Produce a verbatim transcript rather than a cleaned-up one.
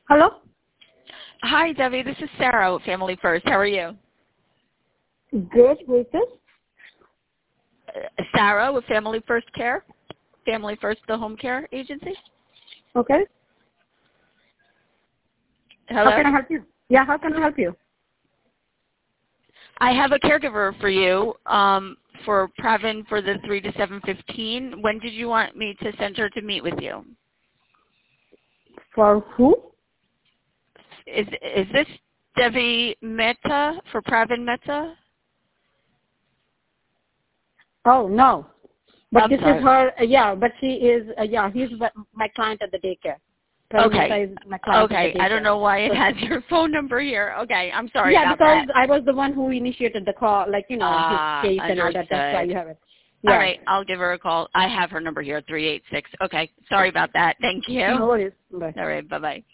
Hello? Hi, Debbie. This is Sarah with Family First. How are you? Good. Who is this? Uh, Sarah with Family First Care. Family First, the home care agency. Okay. Hello? How can I help you? Yeah, how can I help you? I have a caregiver for you um, for Pravin for the three to seven fifteen. When did you want me to send her to meet with you? For who? Is is this Debbie Mehta for Pravin Mehta? Oh, no. But I'm this sorry. is her, uh, yeah, but she is, uh, yeah, he's what- my client at the daycare. Okay. Is my client Okay. at the I don't daycare. know why it So, has your phone number here. Okay. I'm sorry yeah, about because that. I was the one who initiated the call, like, you know, his Ah, case and all that. That's why understood. you have it. All Yeah. right, I'll give her a call. I have her number here, three eight six. Okay, sorry about that. Thank you. No worries. Bye. All right, bye-bye.